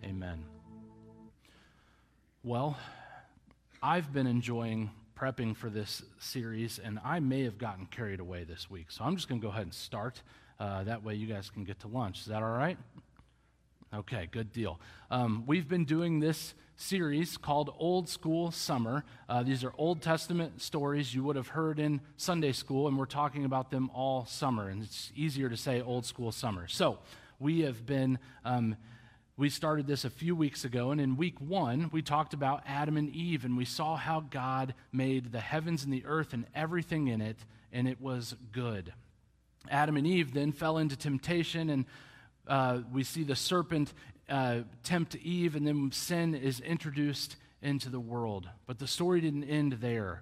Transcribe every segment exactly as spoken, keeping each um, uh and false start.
Amen. Well, I've been enjoying prepping for this series, and I may have gotten carried away this week. So I'm just going to go ahead and start. Uh, that way you guys can get to lunch. Is that all right? Okay, good deal. Um, we've been doing this series called Old School Summer. Uh, these are Old Testament stories you would have heard in Sunday school, and we're talking about them all summer, and it's easier to say Old School Summer. So we have been... Um, We started this a few weeks ago, and in week one, we talked about Adam and Eve, and we saw how God made the heavens and the earth and everything in it, and it was good. Adam and Eve then fell into temptation, and uh, we see the serpent uh, tempt Eve, and then sin is introduced into the world. But the story didn't end there.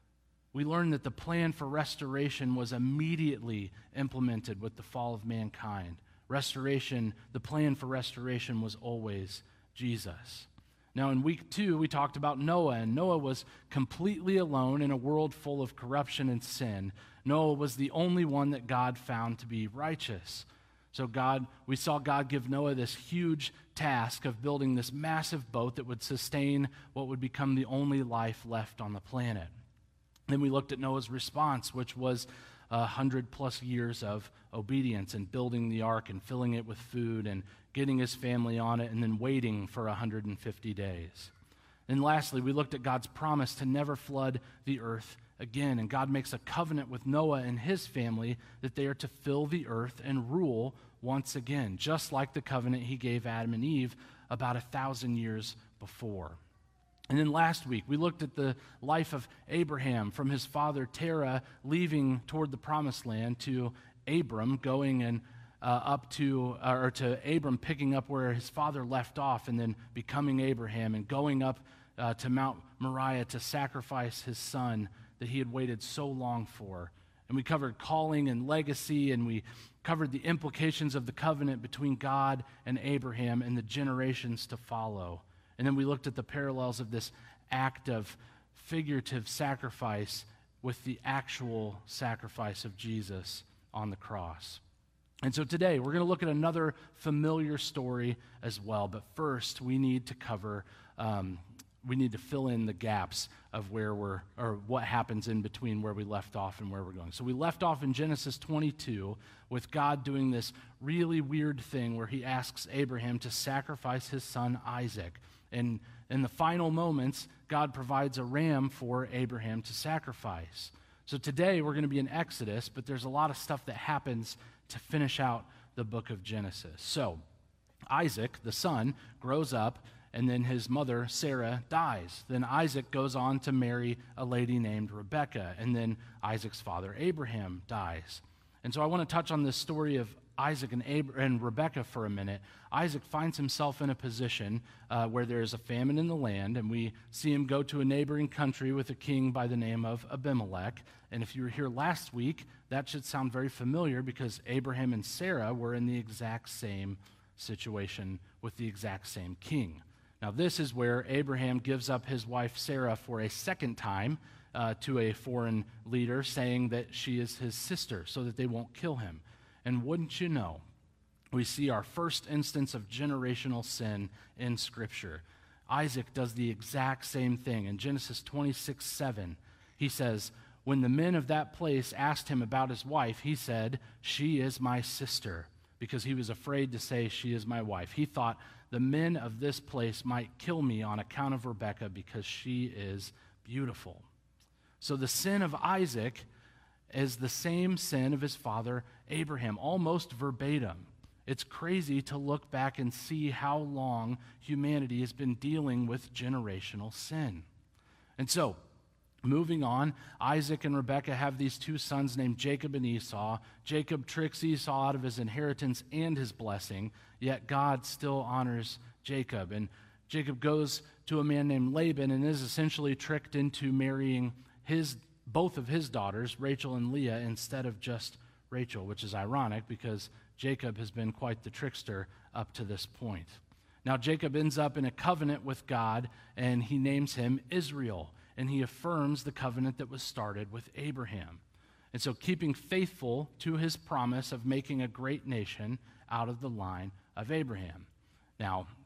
We learned that the plan for restoration was immediately implemented with the fall of mankind. Restoration, the plan for restoration was always Jesus. Now, in week two, we talked about Noah, and Noah was completely alone in a world full of corruption and sin. Noah was the only one that God found to be righteous. So God, we saw God give Noah this huge task of building this massive boat that would sustain what would become the only life left on the planet. Then we looked at Noah's response, which was a hundred plus years of obedience and building the ark and filling it with food and getting his family on it and then waiting for one hundred fifty days. And lastly, we looked at God's promise to never flood the earth again. And God makes a covenant with Noah and his family that they are to fill the earth and rule once again, just like the covenant he gave Adam and Eve about a thousand years before. And then last week, we looked at the life of Abraham from his father Terah leaving toward the promised land to Abram going and uh, up to, uh, or to Abram picking up where his father left off and then becoming Abraham and going up uh, to Mount Moriah to sacrifice his son that he had waited so long for. And we covered calling and legacy, and we covered the implications of the covenant between God and Abraham and the generations to follow. And then we looked at the parallels of this act of figurative sacrifice with the actual sacrifice of Jesus on the cross. And so today we're going to look at another familiar story as well. But first we need to cover, um, we need to fill in the gaps of where we're, or what happens in between where we left off and where we're going. So we left off in Genesis twenty-two with God doing this really weird thing where he asks Abraham to sacrifice his son Isaac. And in the final moments, God provides a ram for Abraham to sacrifice. So today we're going to be in Exodus, but there's a lot of stuff that happens to finish out the book of Genesis. So Isaac, the son, grows up, and then his mother, Sarah, dies. Then Isaac goes on to marry a lady named Rebekah, and then Isaac's father, Abraham, dies. And so I want to touch on this story of Isaac and, Ab- and Rebekah for a minute. Isaac finds himself in a position uh, where there is a famine in the land, and we see him go to a neighboring country with a king by the name of Abimelech. And if you were here last week, that should sound very familiar because Abraham and Sarah were in the exact same situation with the exact same king. Now, this is where Abraham gives up his wife Sarah for a second time uh, to a foreign leader, saying that she is his sister so that they won't kill him. And wouldn't you know, we see our first instance of generational sin in Scripture. Isaac does the exact same thing. In Genesis twenty-six seven, he says, when the men of that place asked him about his wife, he said, she is my sister, because he was afraid to say she is my wife. He thought the men of this place might kill me on account of Rebekah because she is beautiful. So the sin of Isaac is the same sin of his father Abraham, almost verbatim. It's crazy to look back and see how long humanity has been dealing with generational sin. And so, moving on, Isaac and Rebekah have these two sons named Jacob and Esau. Jacob tricks Esau out of his inheritance and his blessing, yet God still honors Jacob. And Jacob goes to a man named Laban and is essentially tricked into marrying his both of his daughters, Rachel and Leah, instead of just Rachel, which is ironic because Jacob has been quite the trickster up to this point. Now, Jacob ends up in a covenant with God, and he names him Israel, and he affirms the covenant that was started with Abraham. And so keeping faithful to his promise of making a great nation out of the line of Abraham. Now,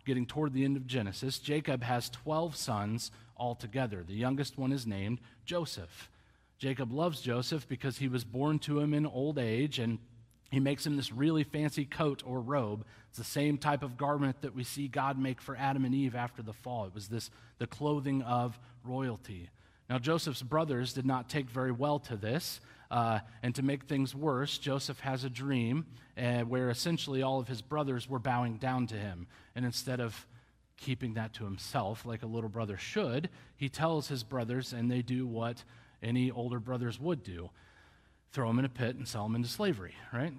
getting toward the end of Genesis, Jacob has twelve sons altogether. The youngest one is named Joseph. Jacob loves Joseph because he was born to him in old age, and he makes him this really fancy coat or robe. It's the same type of garment that we see God make for Adam and Eve after the fall. It was this the clothing of royalty. Now, Joseph's brothers did not take very well to this, uh, and to make things worse, Joseph has a dream uh, where essentially all of his brothers were bowing down to him, and instead of keeping that to himself like a little brother should, he tells his brothers, and they do what any older brothers would do: throw him in a pit and sell him into slavery, right?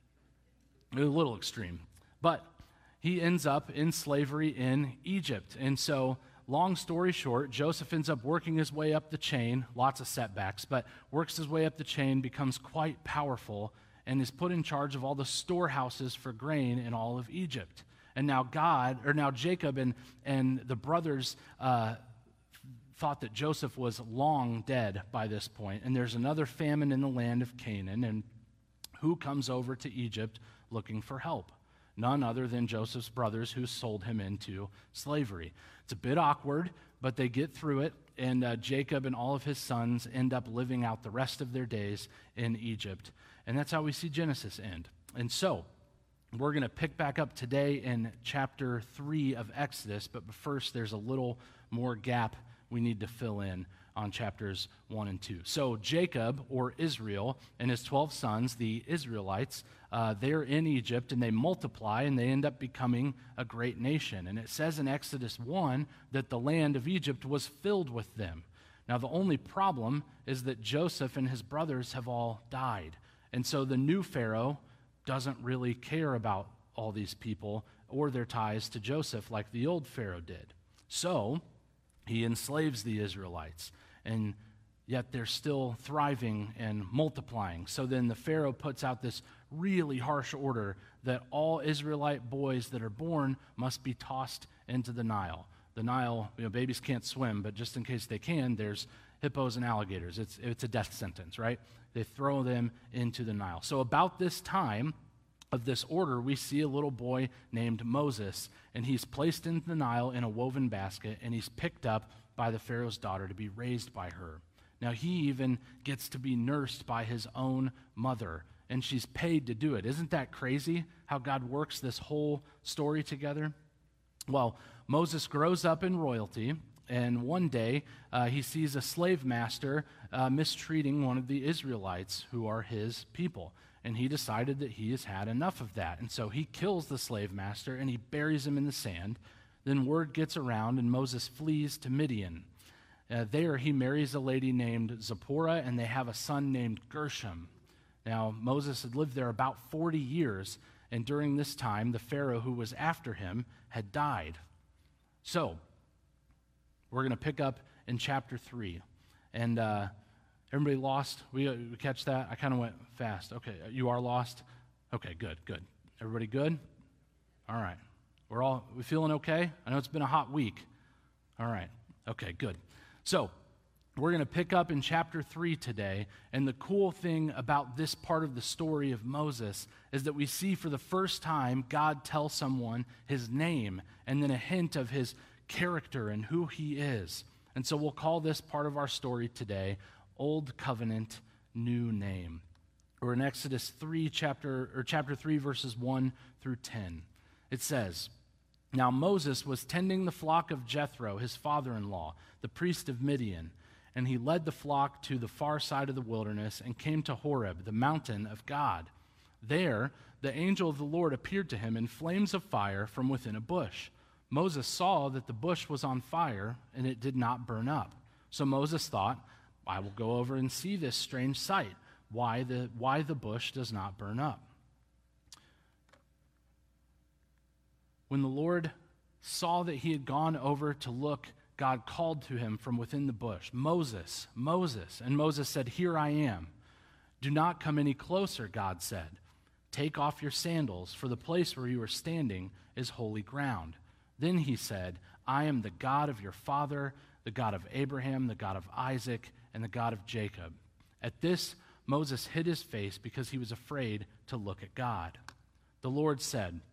A little extreme. But he ends up in slavery in Egypt. And so, long story short, Joseph ends up working his way up the chain, lots of setbacks, but works his way up the chain, becomes quite powerful, and is put in charge of all the storehouses for grain in all of Egypt. And now God, or now Jacob and, and the brothers uh, thought that Joseph was long dead by this point, and there's another famine in the land of Canaan, and who comes over to Egypt looking for help? None other than Joseph's brothers, who sold him into slavery. It's a bit awkward, but they get through it, and uh, Jacob and all of his sons end up living out the rest of their days in Egypt. And that's how we see Genesis end. And so, we're going to pick back up today in chapter three of Exodus, but first there's a little more gap we need to fill in on chapters one and two. So Jacob, or Israel, and his twelve sons, the Israelites, uh, they're in Egypt, and they multiply, and they end up becoming a great nation. And it says in Exodus one that the land of Egypt was filled with them. Now, the only problem is that Joseph and his brothers have all died. And so the new Pharaoh doesn't really care about all these people or their ties to Joseph like the old Pharaoh did. So he enslaves the Israelites, and yet they're still thriving and multiplying. So then the Pharaoh puts out this really harsh order that all Israelite boys that are born must be tossed into the Nile. The Nile, you know, babies can't swim, but just in case they can, there's hippos and alligators. It's, it's a death sentence, right? They throw them into the Nile. So about this time of this order, we see a little boy named Moses, and he's placed into the Nile in a woven basket, and he's picked up by the Pharaoh's daughter to be raised by her. Now, he even gets to be nursed by his own mother, and she's paid to do it. Isn't that crazy how God works this whole story together? Well, Moses grows up in royalty, and one day uh, he sees a slave master uh, mistreating one of the Israelites who are his people. And he decided that he has had enough of that. And so he kills the slave master and he buries him in the sand. Then word gets around and Moses flees to Midian. Uh, there he marries a lady named Zipporah, and they have a son named Gershom. Now, Moses had lived there about forty years, and during this time, the Pharaoh who was after him had died. So, we're going to pick up in chapter three. And uh, everybody lost? We, we catch that? I kind of went fast. Okay, you are lost? Okay, good, good. Everybody good? All right. We're all, we feeling okay? I know it's been a hot week. All right. Okay, good. So, we're going to pick up in chapter three today, and the cool thing about this part of the story of Moses is that we see for the first time God tell someone his name and then a hint of his character and who he is. And so we'll call this part of our story today Old Covenant, New Name. We're in Exodus three, chapter or chapter three, verses one through ten. It says, "Now Moses was tending the flock of Jethro, his father-in-law, the priest of Midian, and he led the flock to the far side of the wilderness and came to Horeb, the mountain of God. There, the angel of the Lord appeared to him in flames of fire from within a bush. Moses saw that the bush was on fire, and it did not burn up. So Moses thought, I will go over and see this strange sight, why the, why the bush does not burn up. When the Lord saw that he had gone over to look, God called to him from within the bush, Moses, Moses. And Moses said, Here I am. Do not come any closer, God said. Take off your sandals, for the place where you are standing is holy ground. Then he said, I am the God of your father, the God of Abraham, the God of Isaac, and the God of Jacob. At this, Moses hid his face because he was afraid to look at God. The Lord said,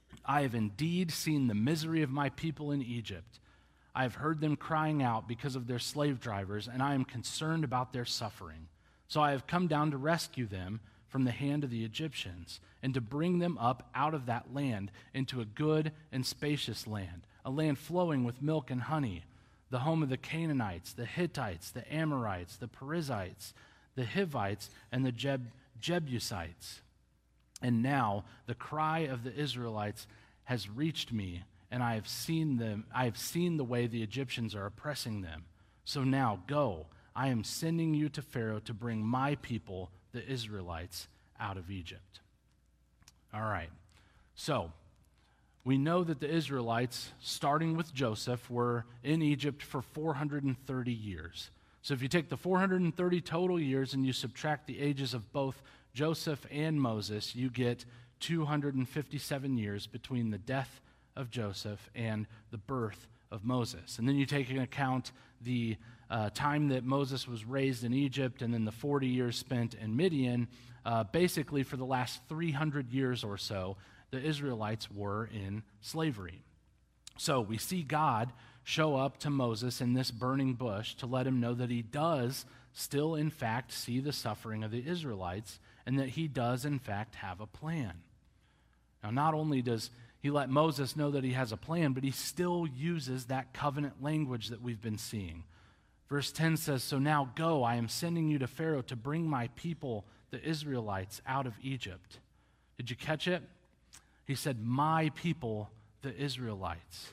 I have indeed seen the misery of my people in Egypt. I have heard them crying out because of their slave drivers, and I am concerned about their suffering. So I have come down to rescue them from the hand of the Egyptians, and to bring them up out of that land into a good and spacious land, a land flowing with milk and honey, the home of the Canaanites, the Hittites, the Amorites, the Perizzites, the Hivites, and the Jeb- Jebusites. And now the cry of the Israelites has reached me, and I have seen them. I have seen the way the Egyptians are oppressing them. So now go, I am sending you to Pharaoh to bring my people, the Israelites, out of Egypt. All right. So we know that the Israelites, starting with Joseph, were in Egypt for four hundred thirty years. So if you take the four hundred thirty total years and you subtract the ages of both Joseph and Moses, you get two hundred fifty-seven years between the death of Joseph and the birth of Moses. And then you take into account the uh, time that Moses was raised in Egypt and then the forty years spent in Midian. Uh, basically, for the last three hundred years or so, the Israelites were in slavery. So we see God show up to Moses in this burning bush to let him know that he does still, in fact, see the suffering of the Israelites and that he does, in fact, have a plan. Now, not only does he let Moses know that he has a plan, but he still uses that covenant language that we've been seeing. Verse ten says, "So now go, I am sending you to Pharaoh to bring my people, the Israelites, out of Egypt." Did you catch it? He said, "My people, the Israelites."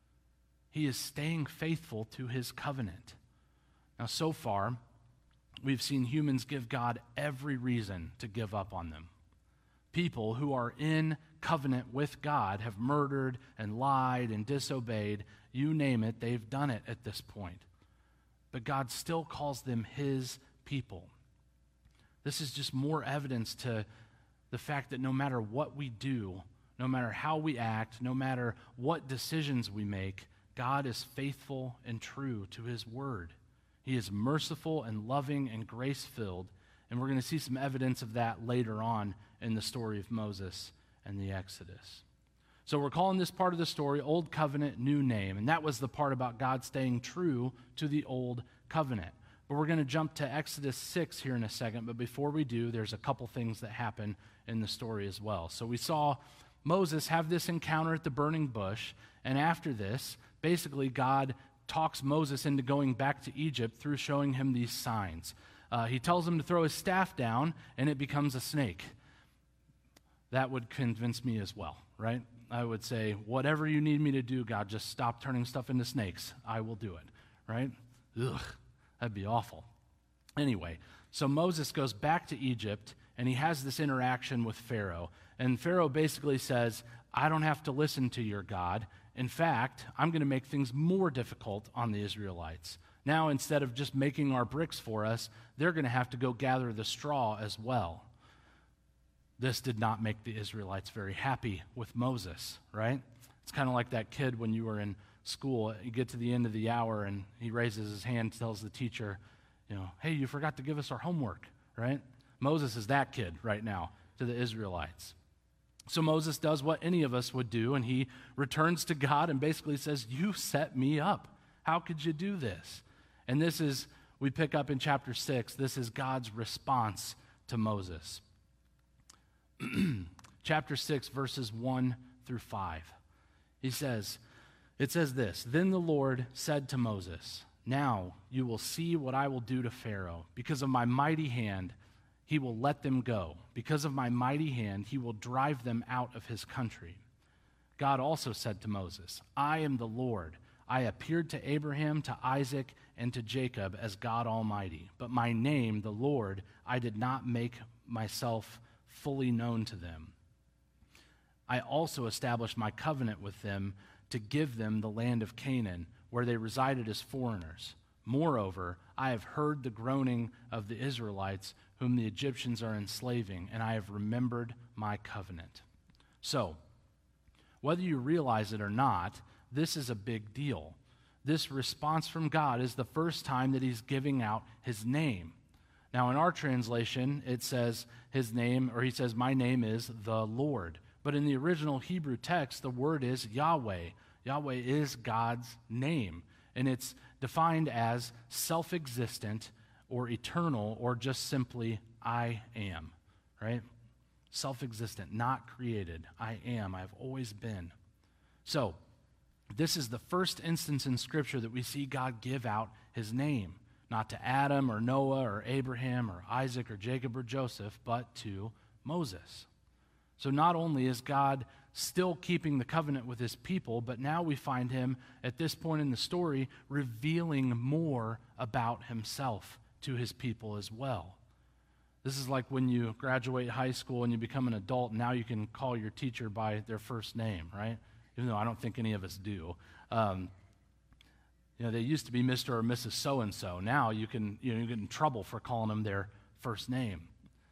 He is staying faithful to his covenant. Now, so far, we've seen humans give God every reason to give up on them. People who are in covenant with God have murdered and lied and disobeyed. You name it, they've done it at this point. But God still calls them his people. This is just more evidence to the fact that no matter what we do, no matter how we act, no matter what decisions we make, God is faithful and true to his word. He is merciful and loving and grace-filled, and we're going to see some evidence of that later on in the story of Moses and the Exodus. So we're calling this part of the story Old Covenant, New Name, and that was the part about God staying true to the Old Covenant. But we're going to jump to Exodus six here in a second, but before we do, there's a couple things that happen in the story as well. So we saw Moses have this encounter at the burning bush, and after this, basically God talks Moses into going back to Egypt through showing him these signs. Uh, he tells him to throw his staff down, and it becomes a snake. That would convince me as well, right? I would say, whatever you need me to do, God, just stop turning stuff into snakes. I will do it, right? Ugh, that'd be awful. Anyway, so Moses goes back to Egypt, and he has this interaction with Pharaoh. And Pharaoh basically says, I don't have to listen to your God. In fact, I'm going to make things more difficult on the Israelites. Now, instead of just making our bricks for us, they're going to have to go gather the straw as well. This did not make the Israelites very happy with Moses, right? It's kind of like that kid when you were in school. You get to the end of the hour, and he raises his hand, tells the teacher, you know, hey, you forgot to give us our homework, right? Moses is that kid right now to the Israelites. So Moses does what any of us would do, and he returns to God and basically says, you set me up. How could you do this? And this is, we pick up in chapter six, this is God's response to Moses. Chapter six, verses one through five. He says, it says this, Then the Lord said to Moses, Now you will see what I will do to Pharaoh. Because of my mighty hand, he will let them go. Because of my mighty hand, he will drive them out of his country. God also said to Moses, I am the Lord. I appeared to Abraham, to Isaac, and to Jacob as God Almighty. But my name, the Lord, I did not make myself fully known to them. I also established my covenant with them to give them the land of Canaan, where they resided as foreigners. Moreover, I have heard the groaning of the Israelites, whom the Egyptians are enslaving, and I have remembered my covenant. So, whether you realize it or not, this is a big deal. This response from God is the first time that he's giving out his name. Now, in our translation, it says his name, or he says, my name is the Lord. But in the original Hebrew text, the word is Yahweh. Yahweh is God's name, and it's defined as self-existent or eternal or just simply I am, right? Self-existent, not created. I am. I've always been. So, this is the first instance in Scripture that we see God give out his name, not to Adam or Noah or Abraham or Isaac or Jacob or Joseph, but to Moses. So not only is God still keeping the covenant with his people, but now we find him at this point in the story revealing more about himself to his people as well. This is like when you graduate high school and you become an adult, and now you can call your teacher by their first name, right? Even though I don't think any of us do. Um, you know, they used to be Mister or Missus So-and-so. Now you can, you know, you get in trouble for calling them their first name.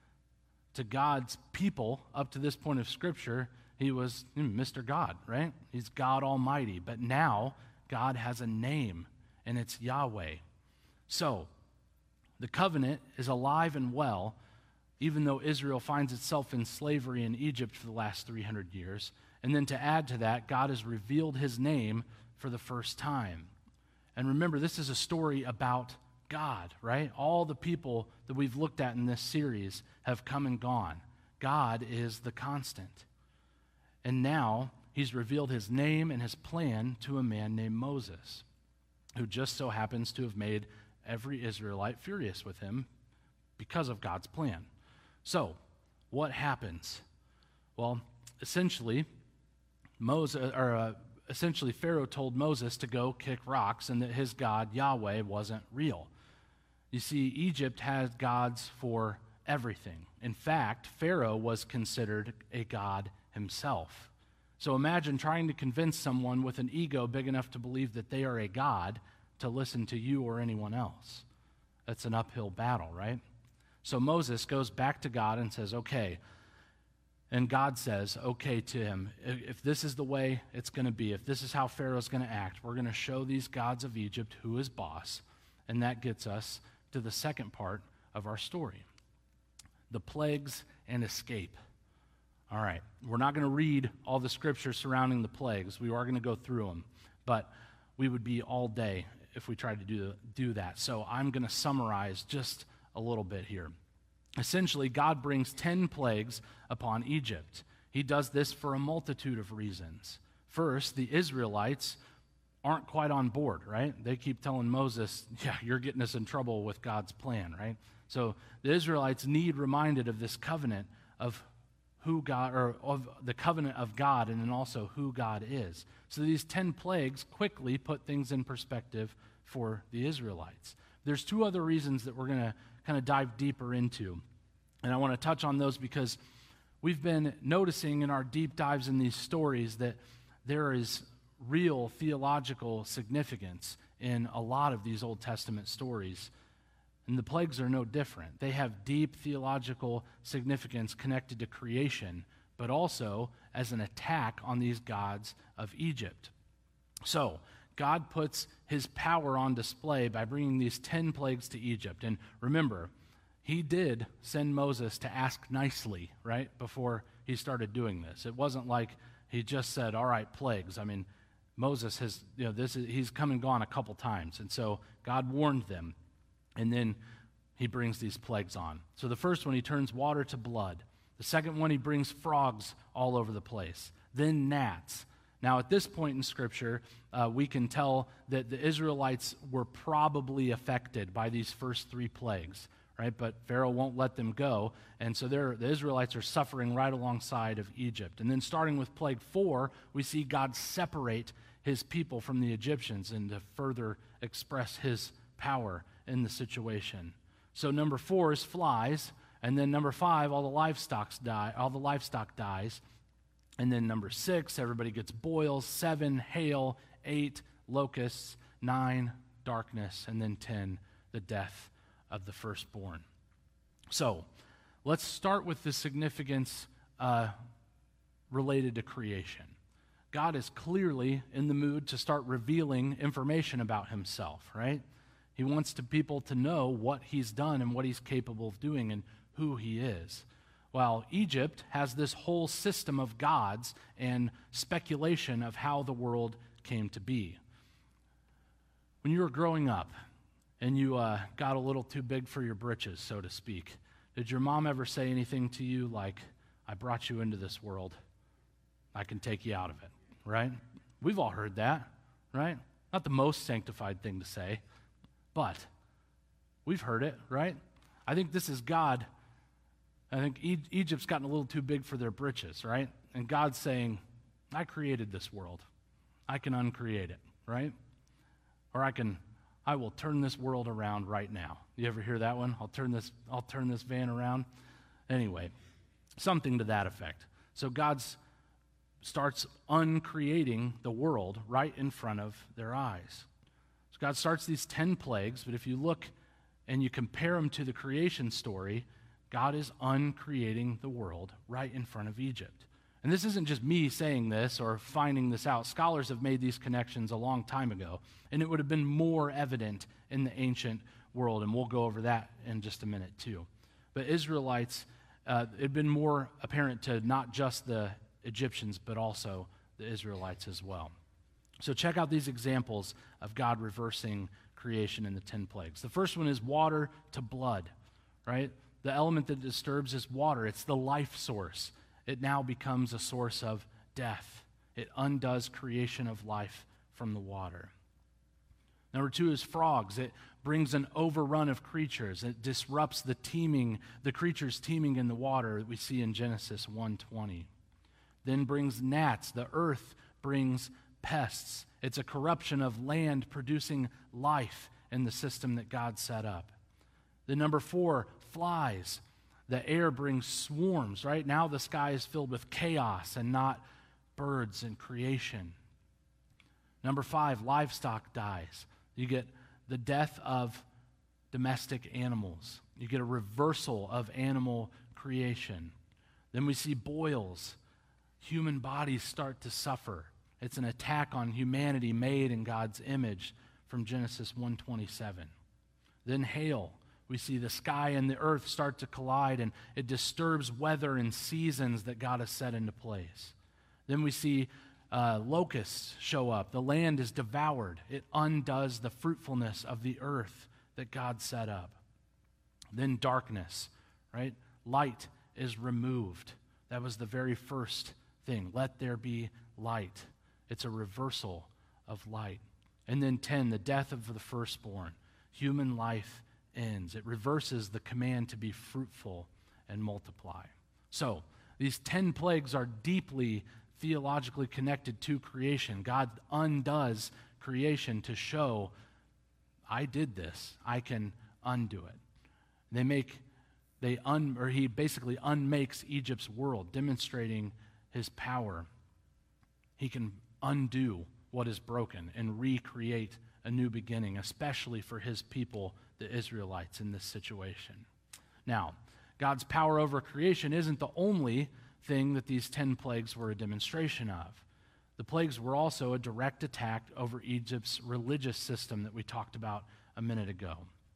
To God's people, up to this point of Scripture, he was you know, Mister God, right? He's God Almighty. But now, God has a name, and it's Yahweh. So, the covenant is alive and well, even though Israel finds itself in slavery in Egypt for the last three hundred years. And then to add to that, God has revealed his name for the first time. And remember, this is a story about God, right? All the people that we've looked at in this series have come and gone. God is the constant. And now he's revealed his name and his plan to a man named Moses, who just so happens to have made every Israelite furious with him because of God's plan. So, what happens? Well, essentially, Moses, or uh, essentially Pharaoh told Moses to go kick rocks and that his God, Yahweh, wasn't real. You see, Egypt had gods for everything. In fact, Pharaoh was considered a god himself. So imagine trying to convince someone with an ego big enough to believe that they are a god to listen to you or anyone else. That's an uphill battle, right? So Moses goes back to God and says, okay. And God says, okay to him, if this is the way it's going to be, if this is how Pharaoh's going to act, we're going to show these gods of Egypt who is boss. And that gets us to the second part of our story, the plagues and escape. All right, we're not going to read all the scriptures surrounding the plagues. We are going to go through them, but we would be all day if we tried to do, do that. So I'm going to summarize just a little bit here. Essentially, God brings ten plagues upon Egypt. He does this for a multitude of reasons. First, the Israelites aren't quite on board, right? They keep telling Moses, yeah, you're getting us in trouble with God's plan, right? So the Israelites need reminded of this covenant of who God, or of the covenant of God, and then also who God is. So these ten plagues quickly put things in perspective for the Israelites. There's two other reasons that we're going to kind of dive deeper into. And I want to touch on those because we've been noticing in our deep dives in these stories that there is real theological significance in a lot of these Old Testament stories. And the plagues are no different. They have deep theological significance connected to creation, but also as an attack on these gods of Egypt. So, God puts his power on display by bringing these ten plagues to Egypt. And remember, he did send Moses to ask nicely, right, before he started doing this. It wasn't like he just said, all right, plagues. I mean, Moses has, you know, this is, he's come and gone a couple times. And so God warned them. And then he brings these plagues on. So the first one, he turns water to blood. The second one, he brings frogs all over the place. Then gnats. Now, at this point in Scripture, uh, we can tell that the Israelites were probably affected by these first three plagues, right? But Pharaoh won't let them go, and so the Israelites are suffering right alongside of Egypt. And then starting with plague four, we see God separate his people from the Egyptians and to further express his power in the situation. So number four is flies, and then number five, all the livestock die. All the livestock dies. And then number six, everybody gets boils. Seven, hail. Eight, locusts. Nine, darkness. And then ten, the death of the firstborn. So let's start with the significance uh, related to creation. God is clearly in the mood to start revealing information about himself, right? He wants the people to know what he's done and what he's capable of doing and who he is. while Egypt has this whole system of gods and speculation of how the world came to be. When you were growing up and you uh, got a little too big for your britches, so to speak, did your mom ever say anything to you like, I brought you into this world, I can take you out of it, right? We've all heard that, right? Not the most sanctified thing to say, but we've heard it, right? I think this is God. I think e- Egypt's gotten a little too big for their britches, right? And God's saying, I created this world. I can uncreate it, right? Or I can, I will turn this world around right now. You ever hear that one? I'll turn this, I'll turn this van around. Anyway, something to that effect. So God starts uncreating the world right in front of their eyes. So God starts these ten plagues, but if you look and you compare them to the creation story, God is uncreating the world right in front of Egypt. And this isn't just me saying this or finding this out. Scholars have made these connections a long time ago, and it would have been more evident in the ancient world, and we'll go over that in just a minute too. But Israelites, uh, it had been more apparent to not just the Egyptians, but also the Israelites as well. So check out these examples of God reversing creation in the ten plagues. The first one is water to blood, right? The element that disturbs is water. It's the life source. It now becomes a source of death. It undoes creation of life from the water. Number two is frogs. It brings an overrun of creatures. It disrupts the teeming, the creatures teeming in the water that we see in Genesis one twenty. Then brings gnats. The earth brings pests. It's a corruption of land producing life in the system that God set up. Then number four, flies. The air brings swarms, right? Now the sky is filled with chaos and not birds and creation. Number five, livestock dies. You get the death of domestic animals. You get a reversal of animal creation. Then we see boils. Human bodies start to suffer. It's an attack on humanity made in God's image from Genesis one twenty-seven. Then hail. We see the sky and the earth start to collide, and it disturbs weather and seasons that God has set into place. Then we see uh, locusts show up. The land is devoured. It undoes the fruitfulness of the earth that God set up. Then darkness, right? Light is removed. That was the very first thing. Let there be light. It's a reversal of light. And then ten, the death of the firstborn. Human life ends. It reverses the command to be fruitful and multiply. So, these ten plagues are deeply theologically connected to creation. God undoes creation to show, I did this. I can undo it. They make, they un, or he basically unmakes Egypt's world, demonstrating his power. He can undo what is broken and recreate a new beginning, especially for his people, the Israelites, in this situation. Now, God's power over creation isn't the only thing that these ten plagues were a demonstration of. The plagues were also a direct attack over Egypt's religious system that we talked about a minute ago.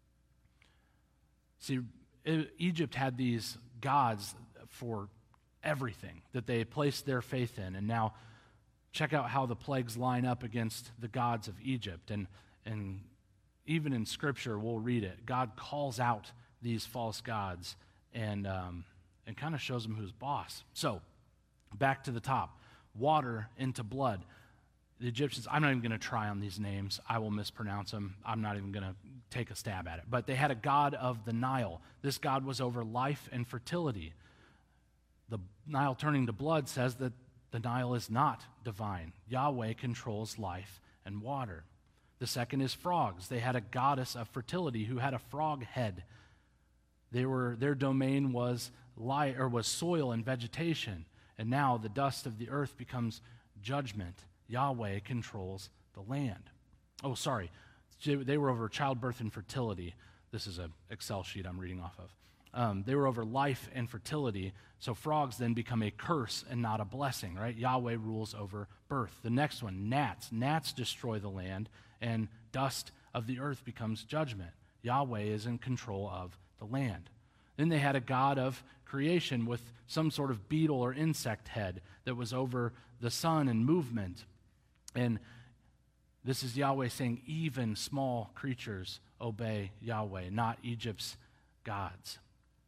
See, Egypt had these gods for everything that they placed their faith in, and now check out how the plagues line up against the gods of Egypt. And, and even in Scripture, we'll read it. God calls out these false gods and, um, and kind of shows them who's boss. So, back to the top. Water into blood. The Egyptians, I'm not even going to try on these names. I will mispronounce them. I'm not even going to take a stab at it. But they had a god of the Nile. This god was over life and fertility. The Nile turning to blood says that the Nile is not divine. Yahweh controls life and water. The second is frogs. They had a goddess of fertility who had a frog head. They were, their domain was light, or was soil and vegetation. And now the dust of the earth becomes judgment. Yahweh controls the land. Oh, sorry. They were over childbirth and fertility. This is an Excel sheet I'm reading off of. Um, they were over life and fertility. So frogs then become a curse and not a blessing, right? Yahweh rules over birth. The next one, gnats. Gnats destroy the land, and dust of the earth becomes judgment. Yahweh is in control of the land. Then they had a god of creation with some sort of beetle or insect head that was over the sun and movement. And this is Yahweh saying, even small creatures obey Yahweh, not Egypt's gods.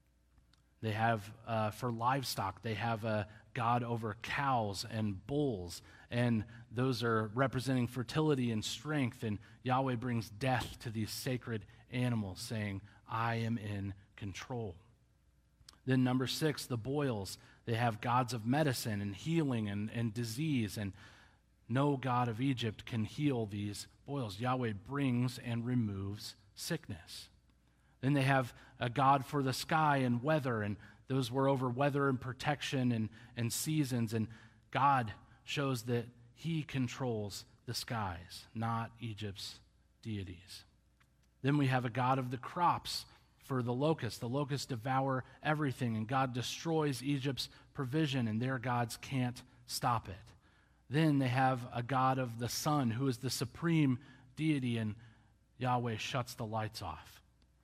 They have, uh, for livestock, they have a god over cows and bulls, and those are representing fertility and strength, and Yahweh brings death to these sacred animals, saying, I am in control. Then number six, the boils. They have gods of medicine and healing and, and disease, and no god of Egypt can heal these boils. Yahweh brings and removes sickness. Then they have a god for the sky and weather, and those were over weather and protection and, and seasons, and God shows that he controls the skies, not Egypt's deities. Then we have a god of the crops for the locusts. The locusts devour everything, and God destroys Egypt's provision, and their gods can't stop it. Then they have a god of the sun, who is the supreme deity, and Yahweh shuts the lights off.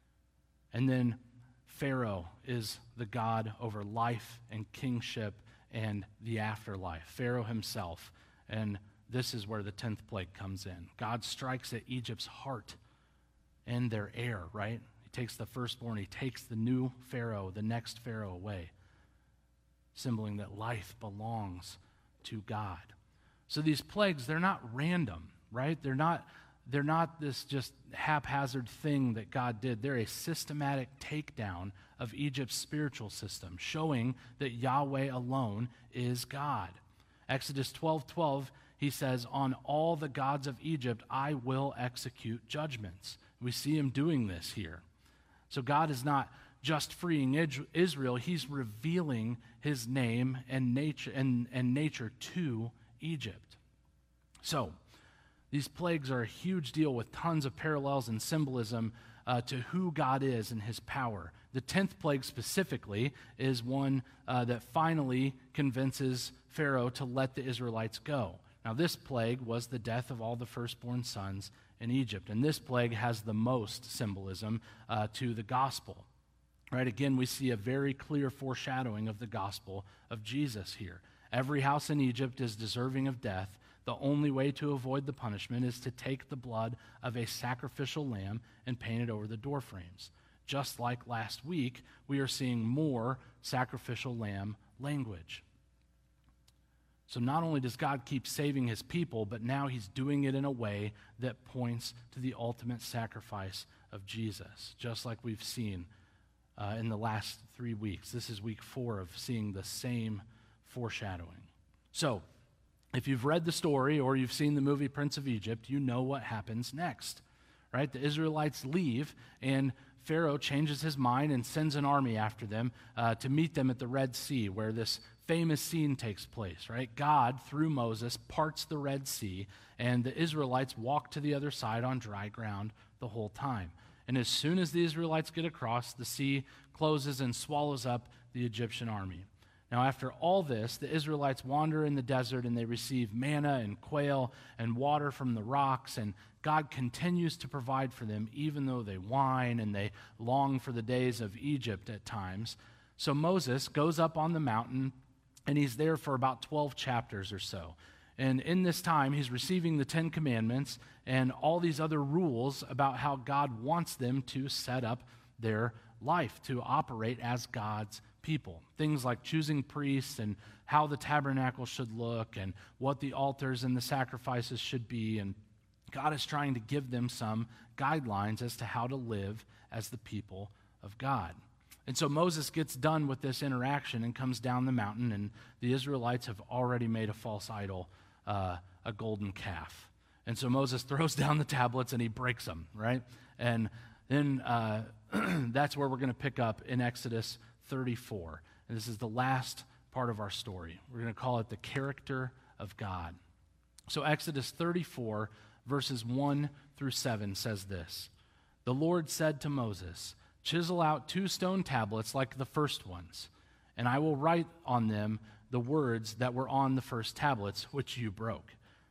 And then Pharaoh is the god over life and kingship and the afterlife, Pharaoh himself. And this is where the tenth plague comes in. God strikes at Egypt's heart and their heir, right? He takes the firstborn, he takes the new Pharaoh, the next Pharaoh away, symboling that life belongs to God. So these plagues, they're not random, right? They're not, they're not this just haphazard thing that God did. They're a systematic takedown of Egypt's spiritual system, showing that Yahweh alone is God. Exodus twelve twelve, he says, on all the gods of Egypt I will execute judgments. We see him doing this here. So God is not just freeing Israel, he's revealing his name and nature and, and nature to Egypt. So, these plagues are a huge deal with tons of parallels and symbolism uh, to who God is and his power. The tenth plague specifically is one uh, that finally convinces Pharaoh to let the Israelites go. Now, this plague was the death of all the firstborn sons in Egypt, and this plague has the most symbolism uh, to the gospel. Right? Again, we see a very clear foreshadowing of the gospel of Jesus here. Every house in Egypt is deserving of death. The only way to avoid the punishment is to take the blood of a sacrificial lamb and paint it over the doorframes. Just like last week, we are seeing more sacrificial lamb language. So not only does God keep saving his people, but now he's doing it in a way that points to the ultimate sacrifice of Jesus, just like we've seen uh, in the last three weeks. This is week four of seeing the same foreshadowing. So, if you've read the story or you've seen the movie Prince of Egypt, you know what happens next, right? The Israelites leave, and Pharaoh changes his mind and sends an army after them uh, to meet them at the Red Sea, where this famous scene takes place, right? God, through Moses, parts the Red Sea, and the Israelites walk to the other side on dry ground the whole time. And as soon as the Israelites get across, the sea closes and swallows up the Egyptian army. Now, after all this, the Israelites wander in the desert, and they receive manna and quail and water from the rocks, and God continues to provide for them, even though they whine and they long for the days of Egypt at times. So Moses goes up on the mountain, and he's there for about twelve chapters or so. And in this time, he's receiving the Ten Commandments and all these other rules about how God wants them to set up their life, to operate as God's people. Things like choosing priests and how the tabernacle should look and what the altars and the sacrifices should be. And God is trying to give them some guidelines as to how to live as the people of God. And so Moses gets done with this interaction and comes down the mountain, and the Israelites have already made a false idol, uh, a golden calf. And so Moses throws down the tablets and he breaks them, right? And then uh, that's where we're going to pick up in Exodus thirty-four. And this is the last part of our story. We're going to call it the character of God. So Exodus thirty-four, verses one through seven says this. The Lord said to Moses, chisel out two stone tablets like the first ones, and I will write on them the words that were on the first tablets, which you broke.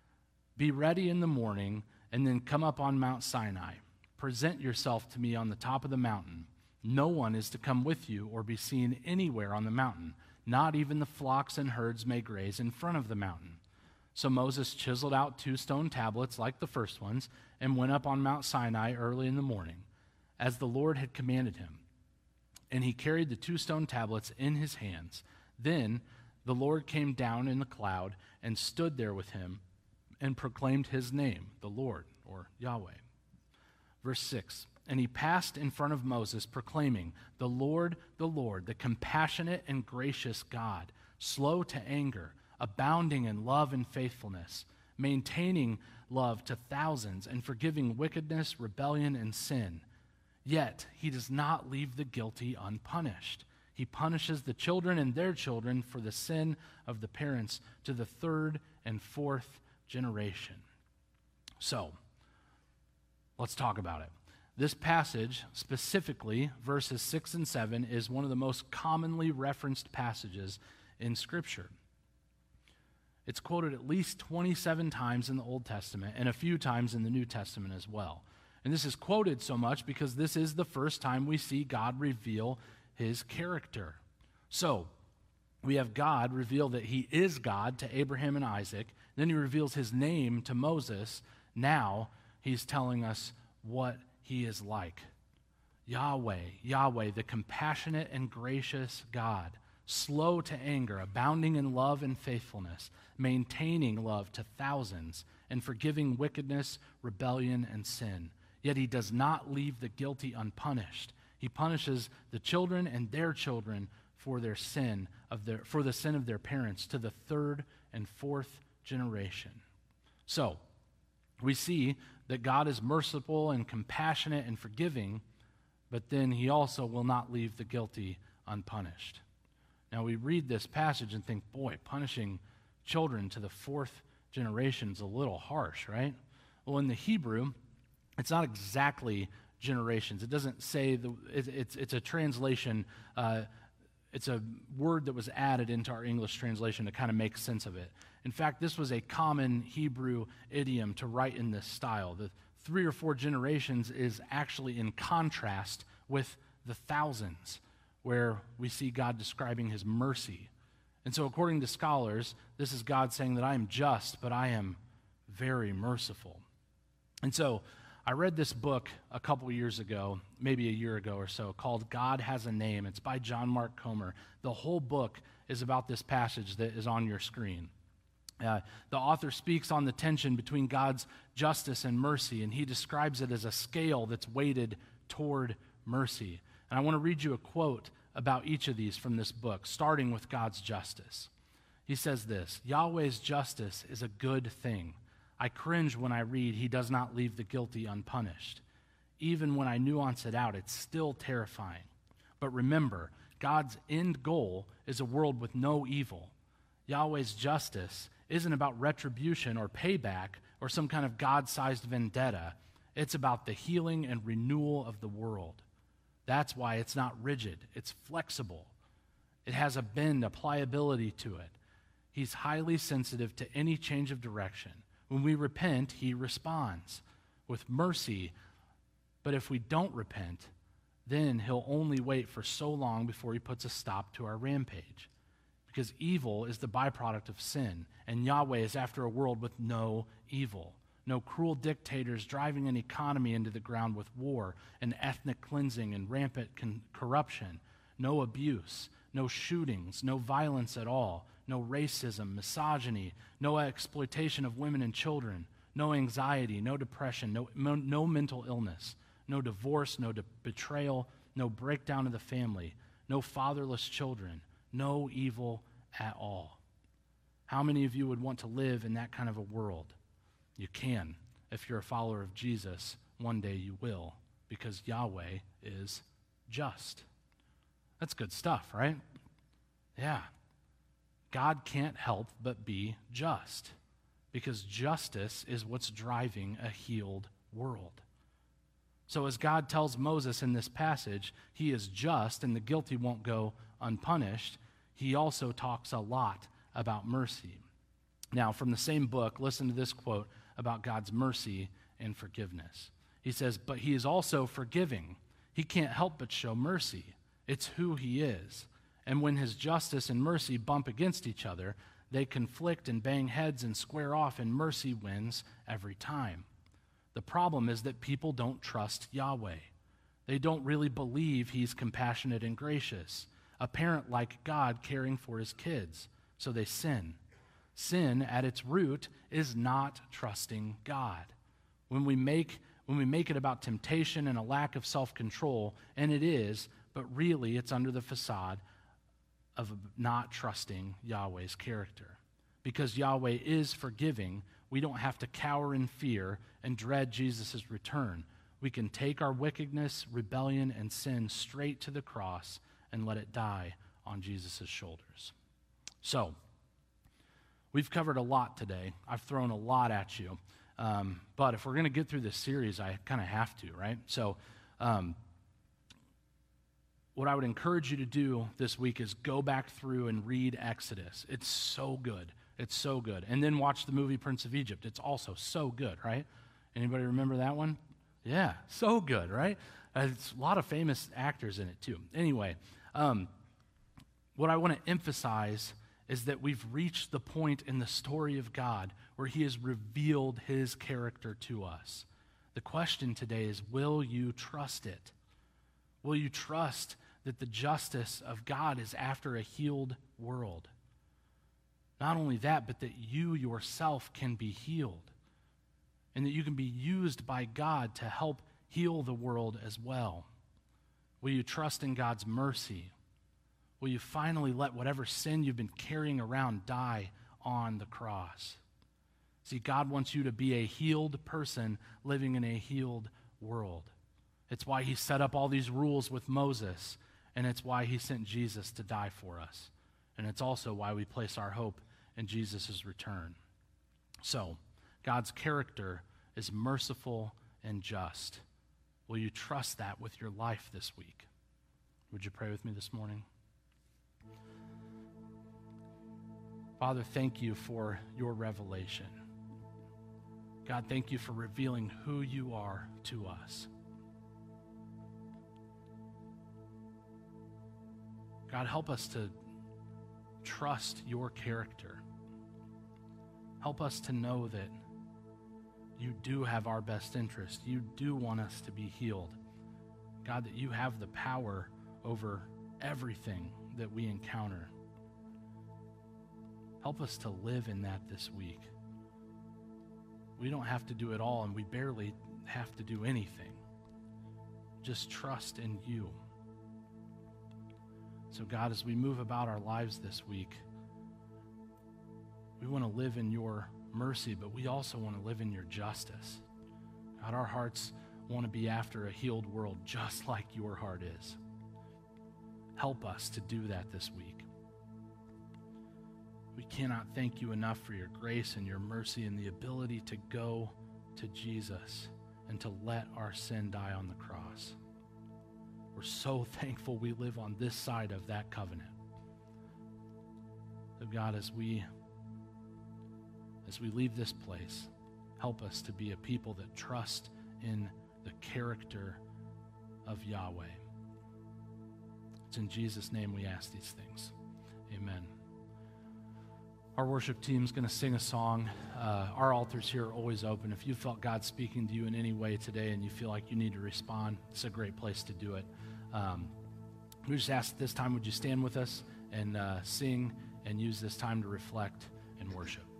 Be ready in the morning, and then come up on Mount Sinai. Present yourself to me on the top of the mountain. No one is to come with you or be seen anywhere on the mountain. Not even the flocks and herds may graze in front of the mountain." So Moses chiseled out two stone tablets like the first ones and went up on Mount Sinai early in the morning, as the Lord had commanded him. And he carried the two stone tablets in his hands. Then the Lord came down in the cloud and stood there with him and proclaimed his name, the Lord, or Yahweh. Verse six, "And he passed in front of Moses, proclaiming, 'The Lord, the Lord, the compassionate and gracious God, slow to anger, abounding in love and faithfulness, maintaining love to thousands, and forgiving wickedness, rebellion, and sin. Yet he does not leave the guilty unpunished. He punishes the children and their children for the sin of the parents to the third and fourth generation.'" So, let's talk about it. This passage, specifically verses six and seven, is one of the most commonly referenced passages in Scripture. It's quoted at least twenty-seven times in the Old Testament and a few times in the New Testament as well. And this is quoted so much because this is the first time we see God reveal his character. So, we have God reveal that he is God to Abraham and Isaac. Then he reveals his name to Moses. Now he's telling us what he is like. Yahweh, Yahweh, the compassionate and gracious God, slow to anger, abounding in love and faithfulness, maintaining love to thousands, and forgiving wickedness, rebellion, and sin. Yet he does not leave the guilty unpunished. He punishes the children and their children for their sin of their for the sin of their parents to the third and fourth generation. So, we see that God is merciful and compassionate and forgiving, but then he also will not leave the guilty unpunished. Now, we read this passage and think, boy, punishing children to the fourth generation is a little harsh, right? Well, in the Hebrew, it's not exactly generations. It doesn't say, the, it, it's, it's a translation, uh, it's a word that was added into our English translation to kind of make sense of it. In fact, this was a common Hebrew idiom to write in this style. The three or four generations is actually in contrast with the thousands, where we see God describing his mercy. And so according to scholars, this is God saying that I am just, but I am very merciful. And so I read this book a couple years ago, maybe a year ago or so, called God Has a Name. It's by John Mark Comer. The whole book is about this passage that is on your screen. Uh, the author speaks on the tension between God's justice and mercy, and he describes it as a scale that's weighted toward mercy. And I want to read you a quote about each of these from this book, starting with God's justice. He says this, "Yahweh's justice is a good thing. I cringe when I read he does not leave the guilty unpunished. Even when I nuance it out, it's still terrifying. But remember, God's end goal is a world with no evil. Yahweh's justice isn't about retribution or payback or some kind of God-sized vendetta. It's about the healing and renewal of the world. That's why it's not rigid. It's flexible. It has a bend, a pliability to it. He's highly sensitive to any change of direction. When we repent, he responds with mercy. But if we don't repent, then he'll only wait for so long before he puts a stop to our rampage. Because evil is the byproduct of sin, and Yahweh is after a world with no evil. No cruel dictators driving an economy into the ground with war and ethnic cleansing and rampant con- corruption. No abuse, no shootings, no violence at all, no racism, misogyny, no exploitation of women and children, no anxiety, no depression, no, no, no mental illness, no divorce, no de- betrayal, no breakdown of the family, no fatherless children, no evil at all. How many of you would want to live in that kind of a world? You can. If you're a follower of Jesus, one day you will, because Yahweh is just. That's good stuff, right? Yeah. God can't help but be just, because justice is what's driving a healed world. So as God tells Moses in this passage, he is just and the guilty won't go unpunished, he also talks a lot about mercy. Now, from the same book, listen to this quote about God's mercy and forgiveness. He says, "But he is also forgiving. He can't help but show mercy. It's who he is. And when his justice and mercy bump against each other, they conflict and bang heads and square off, and mercy wins every time. The problem is that people don't trust Yahweh. They don't really believe he's compassionate and gracious, a parent like God caring for his kids, so they sin. Sin, at its root, is not trusting God. When we make, when we make it about temptation and a lack of self-control, and it is, but really it's under the facade of not trusting Yahweh's character. Because Yahweh is forgiving, we don't have to cower in fear and dread Jesus' return. We can take our wickedness, rebellion, and sin straight to the cross and let it die on Jesus' shoulders. So, we've covered a lot today. I've thrown a lot at you. Um, but if we're going to get through this series, I kind of have to, right? So, um, what I would encourage you to do this week is go back through and read Exodus. It's so good. It's so good. And then watch the movie Prince of Egypt. It's also so good, right? Anybody remember that one? Yeah, so good, right? Uh, it's a lot of famous actors in it too. Anyway, um, what I want to emphasize is that we've reached the point in the story of God where he has revealed his character to us. The question today is, will you trust it? Will you trust that the justice of God is after a healed world? Not only that, but that you yourself can be healed and that you can be used by God to help heal the world as well. Will you trust in God's mercy? Will you finally let whatever sin you've been carrying around die on the cross? See, God wants you to be a healed person living in a healed world. It's why he set up all these rules with Moses, and it's why he sent Jesus to die for us. And it's also why we place our hope in Jesus' return. So, God's character is merciful and just. Will you trust that with your life this week? Would you pray with me this morning? Father, thank you for your revelation. God, thank you for revealing who you are to us. God, help us to trust your character. Help us to know that you do have our best interest. You do want us to be healed. God, that you have the power over everything that we encounter. Help us to live in that this week. We don't have to do it all, and we barely have to do anything. Just trust in you. So God, as we move about our lives this week, we want to live in your mercy, but we also want to live in your justice. God, our hearts want to be after a healed world just like your heart is. Help us to do that this week. We cannot thank you enough for your grace and your mercy and the ability to go to Jesus and to let our sin die on the cross. We're so thankful we live on this side of that covenant. So God, as we as we leave this place, help us to be a people that trust in the character of Yahweh. It's in Jesus' name we ask these things. Amen. Our worship team is going to sing a song. Uh, our altars here are always open. If you felt God speaking to you in any way today and you feel like you need to respond, it's a great place to do it. Um, we just ask this time, would you stand with us and uh, sing and use this time to reflect and worship?